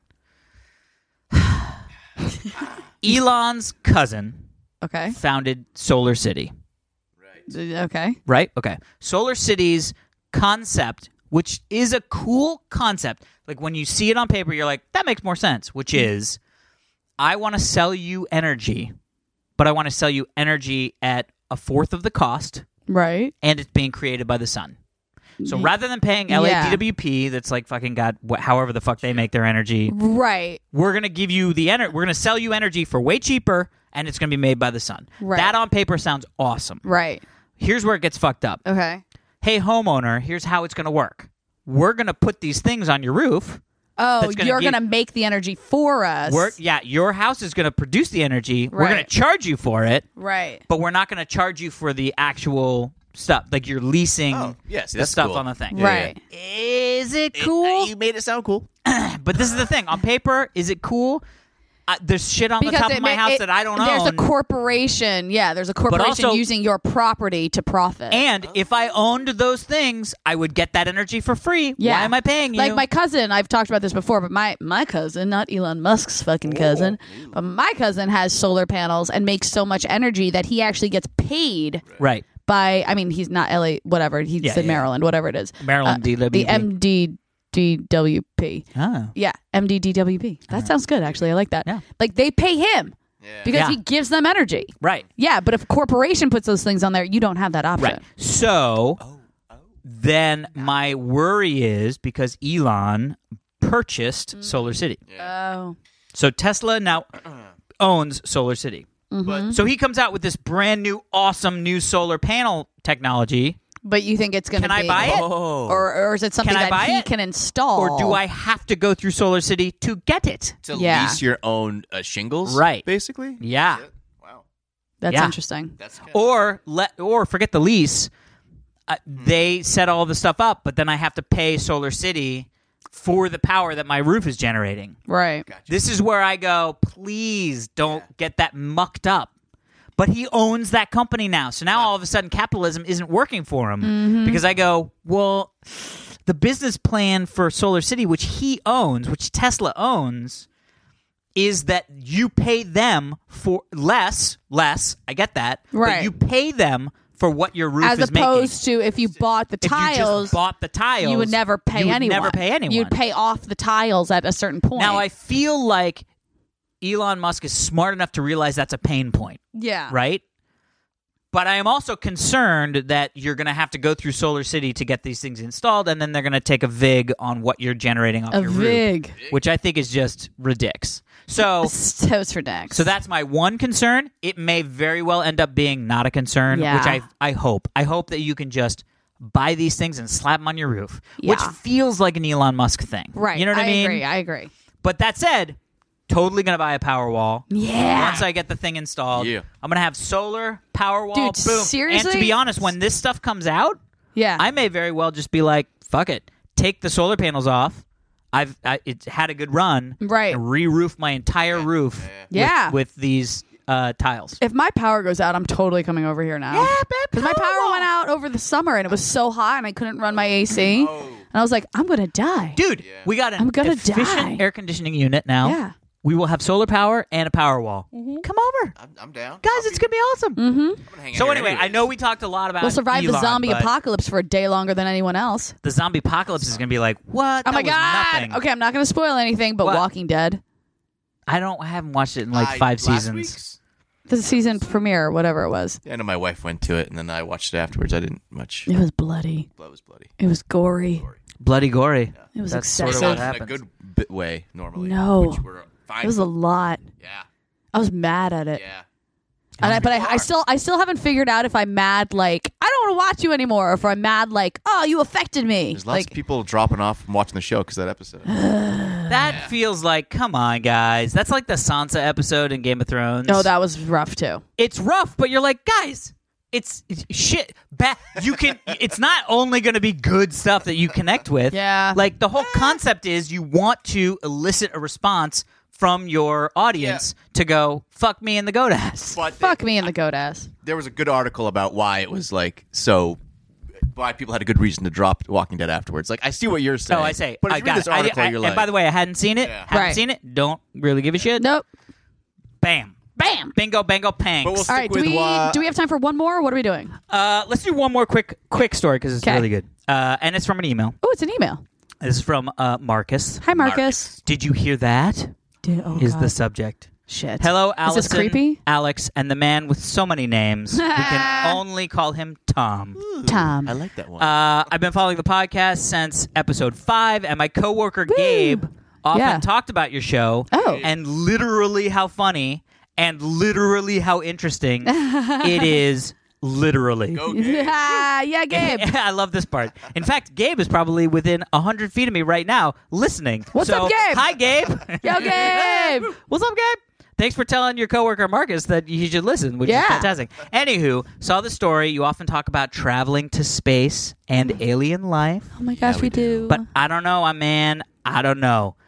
Elon's cousin Okay. founded Solar City, Okay. right? Okay. Solar City's concept, which is a cool concept. Like when you see it on paper, you're like, that makes more sense, which is I want to sell you energy, but I want to sell you energy at a fourth of the cost, Right. and it's being created by the sun. So rather than paying L A Yeah. D W P, that's like fucking got wh- however the fuck they make their energy, Right. we're gonna give you the energy. We're gonna sell you energy for way cheaper, and it's gonna be made by the sun. Right. That on paper sounds awesome. Right. Here's where it gets fucked up. Okay. Hey homeowner, here's how it's gonna work. We're gonna put these things on your roof. Oh, That's gonna you're give- gonna make the energy for us. We're, yeah, your house is gonna produce the energy. We're gonna Right. charge you for it, Right. but we're not gonna charge you for the actual stuff. Like you're leasing Oh, yeah, see, the that's stuff cool. on the thing. Right. Is it It- cool? you made it sound cool. But this is the thing. On paper, is it cool? I, there's shit on the top it of my ma- house it- that I don't There's own. a corporation. Yeah, there's a corporation also- using your property to profit. and if I owned those things, I would get that energy for free. yeah. Why am I paying you? Like my cousin, I've talked about this before, but my my cousin, not Elon Musk's fucking cousin, but my cousin has solar panels and makes so much energy that he actually gets paid right. by. I mean, he's not L A, whatever. He Yeah, said yeah. Maryland, whatever it is. Maryland D W P. The M D D W P. Oh. Yeah, M D D W P. That sounds good, actually. I like that. Yeah. Like they pay him because Yeah. he gives them energy. Right. Yeah, but if a corporation puts those things on there, you don't have that option. Right. So then my worry is because Elon purchased Solar City. Oh. So Tesla now owns Solar City. Mm-hmm. So he comes out with this brand new, awesome new solar panel technology. But you think it's going to Can be... I buy it? Or, or is it something Can I that buy he it? can install? Or do I have to go through Solar City to get it? To Yeah. lease your own uh, shingles, Right. Basically. Yeah. Wow. That's Yeah. interesting. That's kinda- Or let or forget the lease. Uh, they set all the stuff up, but then I have to pay Solar City for the power that my roof is generating. Right. This is where I go, please don't get that mucked up. But he owns that company now. So now all of a sudden capitalism isn't working for him. Mm-hmm. Because I go, well, the business plan for Solar City, which he owns, which Tesla owns, is that you pay them for less, less, I get that. Right. But you pay them for what your roof As is opposed to if you bought the making. If you tiles, just bought the tiles, you would never pay you would anyone. never pay anyone. You'd pay off the tiles at a certain point. Now, I feel like Elon Musk is smart enough to realize that's a pain point, yeah. right? But I am also concerned that you're going to have to go through Solar City to get these things installed, and then they're going to take a vig on what you're generating off A your vig. roof, which I think is just ridiculous. So, Toast for Dax. so that's my one concern. It may very well end up being not a concern, Yeah. which I I hope. I hope that you can just buy these things and slap them on your roof, which Yeah. feels like an Elon Musk thing. right. You know what I, I mean? agree. I agree. But that said, totally going to buy a Powerwall. Yeah. Once I get the thing installed, Yeah. I'm going to have solar, Powerwall, Dude, boom. seriously? And to be honest, when this stuff comes out, Yeah. I may very well just be like, fuck it. Take the solar panels off. I've I, it's had a good run. Right. And re-roof my entire roof Yeah. with, with these uh, tiles. If my power goes out, I'm totally coming over here now. Yeah, babe, Because my power Powerwall. went out over the summer and it was so hot and I couldn't run my A C. And I was like, I'm going to die. Dude, we got an I'm gonna efficient die. air conditioning unit now. Yeah. We will have solar power and a Powerwall. Come over. I'm, I'm down. Guys, it's going to be awesome. Mm-hmm. I'm gonna hang So out anyway, here I know we talked a lot about We'll survive the Elon, zombie but apocalypse for a day longer than anyone else. The zombie apocalypse is going to be like, what? Oh That my was God. nothing. Okay, I'm not going to spoil anything, but What? Walking Dead. I don't I haven't watched it in like Uh, five last seasons. week's? The season premiere, whatever it was. Yeah, I know my wife went to it, and then I watched it afterwards. I didn't much. It was bloody. Blood was bloody. It was gory. Bloody gory. It was That's sort of excessive. what in a happens. good bit way normally. No. which we're fine. It was a lot. yeah, I was mad at it. yeah. And I, but I, People I are. still I still haven't figured out if I'm mad like I don't want to watch you anymore or if I'm mad like oh you affected me. There's lots like of people dropping off from watching the show because of that episode. That feels like, come on, guys. That's like the Sansa episode in Game of Thrones. oh that was rough too. It's rough, but you're like, guys, it's, it's shit. Ba- you can. It's not only going to be good stuff that you connect with. Yeah. Like the whole concept is you want to elicit a response from your audience to go, fuck me in the goat ass. But Fuck me in the goat ass. there was a good article about why it was like so. Why people had a good reason to drop Walking Dead afterwards. Like I see what you're saying. So I say, but if I you read got this it. I- article, I- you're and like, by the way, I hadn't seen it. Yeah. Haven't Right. seen it. Don't really give a shit. Nope. Bam. Bam. Bingo, bango, pangs. But we'll All stick right. Do with we why- do we have time for one more? Or what are we doing? Uh, let's do one more quick quick story because it's 'Kay. really good. Uh, and it's from an email. Oh, it's an email. This is from uh, Marcus. Hi, Marcus. Did you hear that? Did, oh, Is God. the subject. shit? Hello, Is Allison, this creepy? Alex, and the man with so many names. We can only call him Tom. Tom. I like that one. Uh, I've been following the podcast since episode five, and my coworker Gabe often Yeah. talked about your show. Oh. And literally how funny and literally how interesting it is. Literally. Go Gabe. Ah, yeah, Gabe. I love this part. In fact, Gabe is probably within one hundred feet of me right now listening. What's So, up, Gabe? Hi, Gabe. Yo, Gabe. What's up, Gabe? Thanks for telling your coworker Marcus that he should listen, which Yeah. is fantastic. Anywho, saw the story. You often talk about traveling to space and alien life. Oh my gosh, we do. But I don't know, uh, man. I don't know.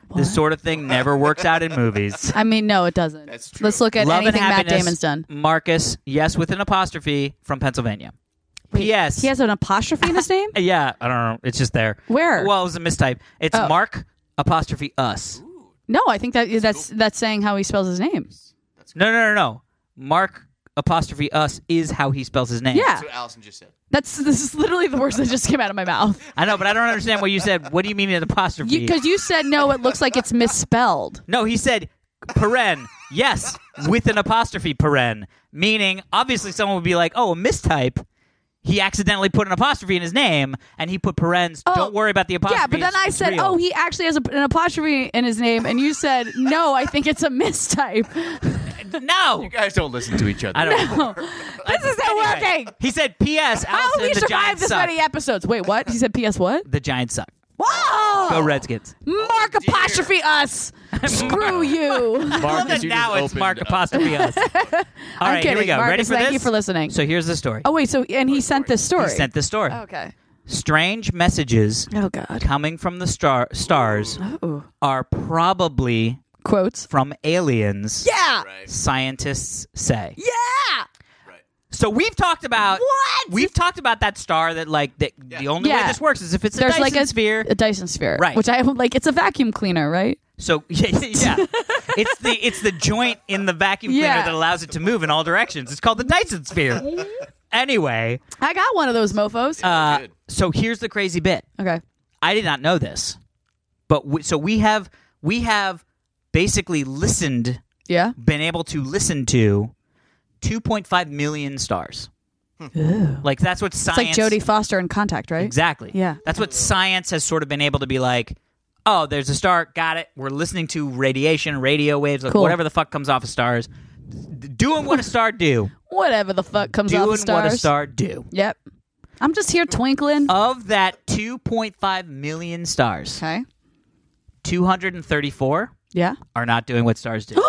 This sort of thing never works out in movies. I mean, no, it doesn't. That's true. Let's look at Love and anything Matt Happiness, Damon's done. Marcus, yes, with an apostrophe, from Pennsylvania. P S. He has an apostrophe in his name? Yeah, I don't know. It's just there. Where? Well, it was a mistype. It's Oh. Mark apostrophe us. No, I think that that's that's saying how he spells his name. No, no, no, no. Mark apostrophe us is how he spells his name. Yeah. That's what Allison just said. That's this is literally the words that just came out of my mouth. I know, but I don't understand what you said. What do you mean an apostrophe? Because you, you said no, it looks like it's misspelled. No, he said paren. Yes, with an apostrophe paren. Meaning, obviously someone would be like, oh, a mistype. He accidentally put an apostrophe in his name, and he put parens. Oh, Don't worry about the apostrophe. Yeah, but then It's- I it's said, real. oh, he actually has a, an apostrophe in his name, and you said, no, I think it's a mistype. No! You guys don't listen to each other. I don't know. This isn't Anyway, working. He said, P S. How Allison, have we the survived Giants this suck. many episodes? Wait, what? He said P S what? The Giants suck. Whoa! Go Redskins. Mark apostrophe us. Screw you. Love Marcus, that you now just it's opened Mark up. apostrophe us. All I'm right, here we kidding. go. Marcus, Ready for thank this? you for listening. So here's the story. Oh, wait, so, and he sent this story. He sent this story. Okay. Strange messages Oh, God. coming from the star- stars Oh. are probably Quotes. from aliens. Yeah. Scientists say. Yeah. So we've talked about What? We've talked about that star that like that the only Yeah. way this works is if it's a There's Dyson like a sphere. a Dyson sphere, Right. Which I like. It's a vacuum cleaner, right? So yeah, yeah. it's the it's the joint in the vacuum cleaner Yeah. that allows it to move in all directions. It's called the Dyson sphere. Anyway, I got one of those mofo's. uh, good. so here's the crazy bit. okay. I did not know this, but we, so we have we have basically listened, Yeah. been able to listen to two point five million stars. Like that's what It's science. like Jodie Foster in Contact, right? Exactly. Yeah. That's what science has sort of been able to be like. Oh, there's a star. Got it. We're listening to radiation, radio waves, like Cool. whatever the fuck comes off of stars. D- doing what a star do. Whatever the fuck comes off Doing the stars. what a star do. Yep. I'm just here twinkling. Of that two point five million stars, Okay. two hundred thirty-four Yeah. are not doing what stars do.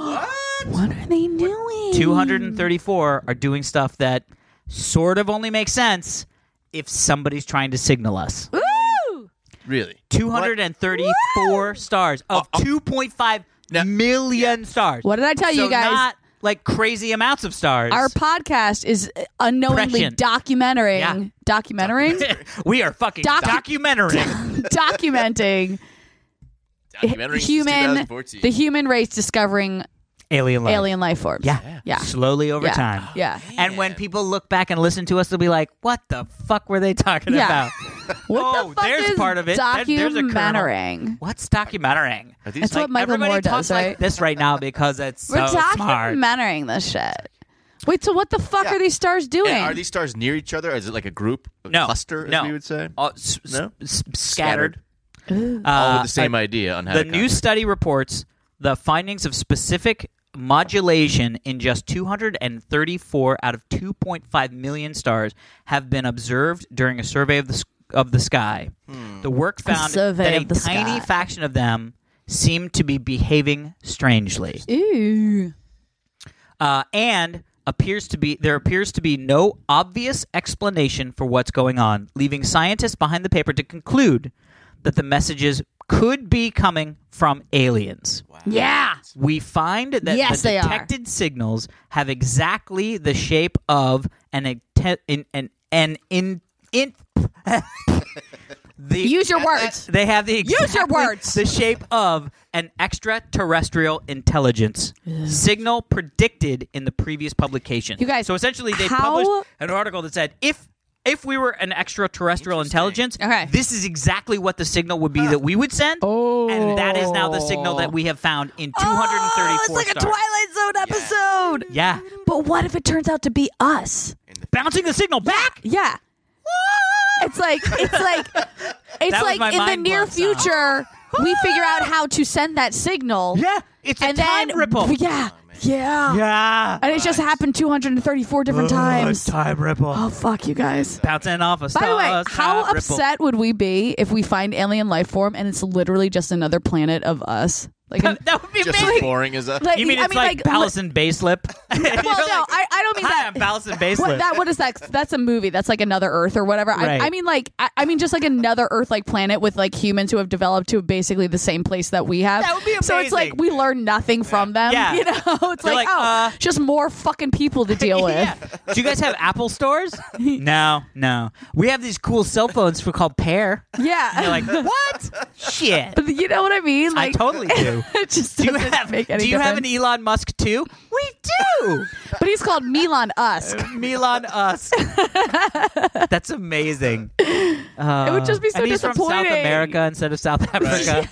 What are they doing? two hundred thirty-four are doing stuff that sort of only makes sense if somebody's trying to signal us. Woo! Really? two hundred thirty-four stars of two point five Now- million stars. What did I tell so you guys? Not like crazy amounts of stars. Our podcast is unknowingly Prescient. documenting, Yeah. documenting, we are fucking Docu- documenting. documenting Documentary human, twenty fourteen. the human race discovering Alien life. alien life forms. Yeah. Yeah. Slowly over Yeah. time. Yeah. And when people look back and listen to us, they'll be like, what the fuck were they talking Yeah. about? What oh, the fuck there's is part of it. There- there's a kernel. documentary? What's documenting? Are these That's what Michael Everybody Moore talks does, like right? this right now because it's We're so smart. documenting this shit. Wait, so what the fuck Yeah. are these stars doing? And are these stars near each other? Or is it like a group, a No. cluster, as no. we would say? All, s- s- No? s- scattered. All Uh, with the same uh, idea on how The to new contact. study reports the findings of specific modulation in just two hundred thirty-four out of two point five million stars have been observed during a survey of the s- of the sky. The work found survey that a of the tiny sky. fraction of them seemed to be behaving strangely, Ew. uh, and appears to be there appears to be no obvious explanation for what's going on, leaving scientists behind the paper to conclude that the messages could be coming from aliens. Yeah. We find that Yes, the they are. detected signals have exactly the shape of an inte- an an an in in the Use your words. they have the Use your exactly words. the shape of an extraterrestrial intelligence signal predicted in the previous publication. You guys, so essentially they how- published an article that said if if we were an extraterrestrial intelligence, Okay. this is exactly what the signal would be that we would send. Oh. And that is now the signal that we have found in two hundred thirty-four Oh, it's like a stars. Twilight Zone episode. Yeah. But what if it turns out to be us? Bouncing the signal back. Yeah. It's like it's like it's That was like my in the mind near blown sound. future we figure out how to send that signal. Yeah. It's a And time then ripple. Yeah. Yeah. Yeah. And it's just happened two hundred thirty-four different times. Time ripple. Oh fuck you guys. Bouncing off a By star. the way, time how ripple. upset would we be if we find alien life form and it's literally just another planet of us? Like, an, That would be Just amazing. as boring as a. like You mean I it's mean, like, like Ballison Bayslip? Well, no, I, I don't mean Hi, that. I'm Ballison Bayslip. What, that what is that? That's a movie. That's like Another Earth or whatever. Right. I, I mean, like I, I mean, just like another Earth-like planet with like humans who have developed to basically the same place that we have. That would be So it's like amazing. we learn nothing from them. Yeah. You know, it's They're like, like, oh, uh, just more fucking people to deal with. Yeah. Do you guys have Apple stores? No, no. We have these cool cell phones for called Pear. Yeah. And you're like, what? Shit. But you know what I mean? Like, I totally do. it just Do you doesn't have? make any Do you have an difference. Elon Musk too? We do. But he's called Milan Usk. Milan Usk. That's amazing. Uh, It would just be so and he's from South disappointing. America instead of South Africa.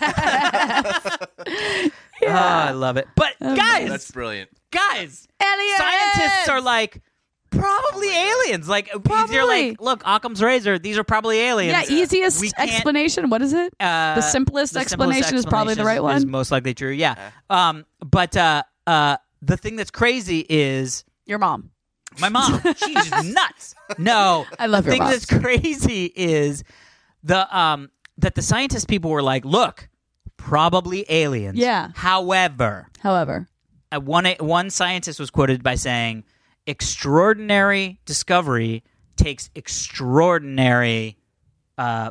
Oh, I love it. But guys, That's brilliant. guys, Aliens! scientists are like probably aliens. Like Probably. they're like, look, Occam's razor. These are probably aliens. Yeah, easiest We can't- explanation. What is it? Uh, The simplest the explanation is probably the right is- is one. most likely true. Yeah. Um. But uh. Uh. The thing that's crazy is Your mom. my mom. She's nuts. No. I love the your thing mom. that's crazy is the um that the scientist people were like, look, probably aliens. Yeah. However, However, uh, one one scientist was quoted by saying, "Extraordinary discovery takes extraordinary." Uh,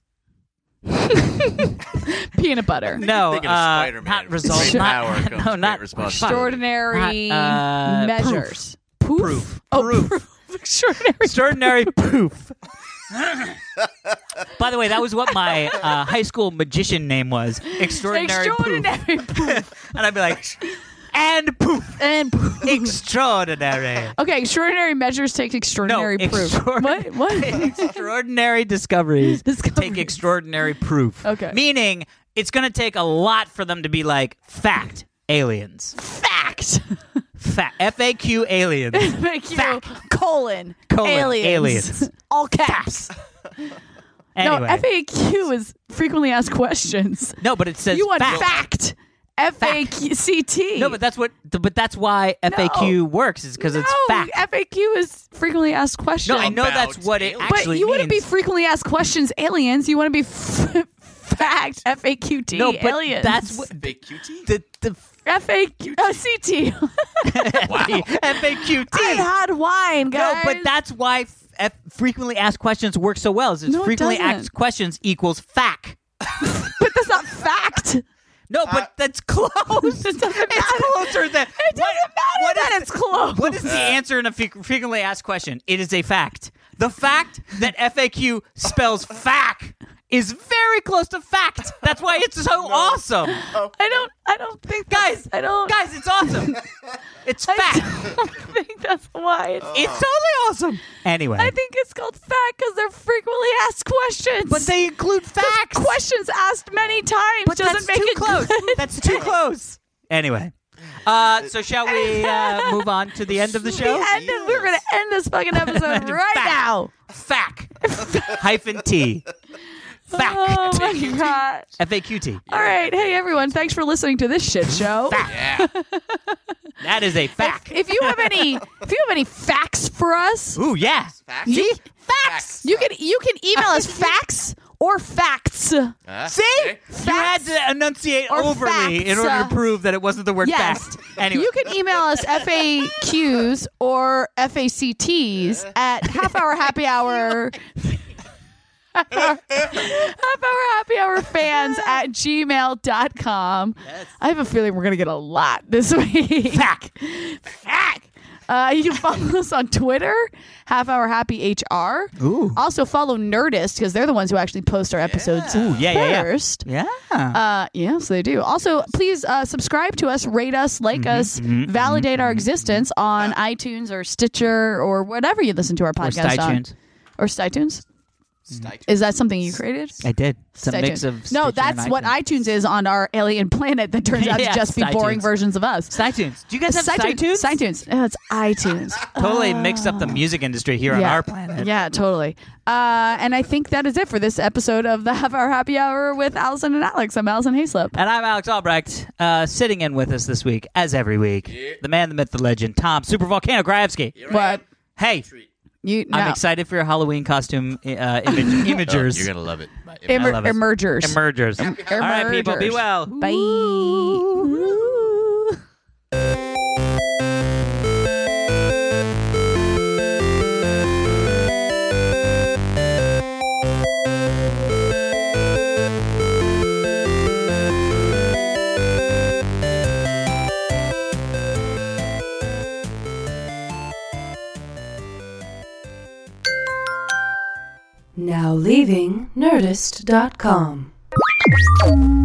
peanut butter. no, Thinking of uh, Spider-Man. not With results. great Not, power comes no, great not responsibility. Extraordinary Not, uh, measures. Poof. Proof. Oh, Proof. proof. Extraordinary. Extraordinary poof. By the way, that was what my uh, high school magician name was. Extraordinary, Extraordinary poof. poof. And I'd be like, and poof. And poof. Extraordinary. Okay, extraordinary measures take extraordinary no, proof. extraor- What? What? extraordinary discoveries Discoveries. take extraordinary proof. Okay. Meaning, it's going to take a lot for them to be like, fact, aliens. Fact. Fact. F A Q aliens. Thank you. Fact. Colon. Colon, Aliens. aliens. All caps. Anyway. No, F A Q is frequently asked questions. No, but it says You want fact. fact. F A Q C T. No, but that's what. But that's why F A Q No. works is because it's No, fact. F A Q is frequently asked questions. No, I know About that's what it aliens. But actually you wouldn't be means. frequently asked questions aliens. You want to be f- fact F A Q T No, but aliens. that's what Big cutie? the the F A Q oh, C T. wow F A Q T. I've had wine, No, guys. but that's why f- F- frequently asked questions work so well. Is it's No, it frequently doesn't. asked questions equals fact. But that's not fact. No, but that's close. It doesn't matter. It's closer than It doesn't matter that it's close. What is the answer in a fe- frequently asked question? It is a fact. The fact that F A Q spells fact is very close to fact. That's why it's so awesome. I don't. I don't think Guys, that's- I don't. Guys, it's awesome. It's I fact. don't think that's why. It's, It's totally awesome. Anyway, I think it's called fact because they're frequently asked questions. but they include 'Cause facts. questions asked many times But doesn't that's make too it close. good. That's too close. Anyway, uh, so shall we uh, move on to the end of the The show? end of- we're gonna end this fucking episode right Fact. now. Fact. Hyphen T. Fact. Oh my god! F A Q T. All right, hey everyone, thanks for listening to this shit show. Yeah. That is a fact. If you have any, if you have any facts for us, Ooh, yeah. Facts? See? Facts. you can you can email us facts or facts. Uh, See? okay. You had to enunciate or overly facts, in order uh, to prove that it wasn't the word Yes. fact. Anyway. You can email us F A Qs or F A C Ts at half hour happy hour. half hour happy hour fans at gmail dot com. I have a feeling we're going to get a lot this week. Fact. Fact. Uh, you can follow us on Twitter, Half Hour Happy H R. Ooh. Also follow Nerdist because they're the ones who actually post our episodes Ooh, yeah, yeah, yeah. first. Yeah. Uh, yes, they do. Also, please uh, subscribe to us, rate us, like Mm-hmm, us, validate our existence on iTunes or Stitcher or whatever you listen to our Or podcast on. iTunes. Or iTunes. Stitch. Is that something you created? I did. It's a iTunes. mix of no, Stitcher that's and what iTunes is on our alien planet that turns out Yeah, to just be boring iTunes. versions of us. iTunes. Do you guys have iTunes. iTunes? iTunes. Oh, it's iTunes. Totally mixed up the music industry here on yeah. our planet. Yeah, totally. Uh, and I think that is it for this episode of the Half Hour Happy Hour with Allison and Alex. I'm Allison Hayslip. And I'm Alex Albrecht, uh, sitting in with us this week, as every week, the man, the myth, the legend, Tom Super Volcano Graevsky. What? Hey, You, no. I'm excited for your Halloween costume uh, image, Oh, imagers. you're gonna love it. Emer- I love it. emergers. Emergers. All right, people, be well. Bye. Now leaving Nerdist dot com.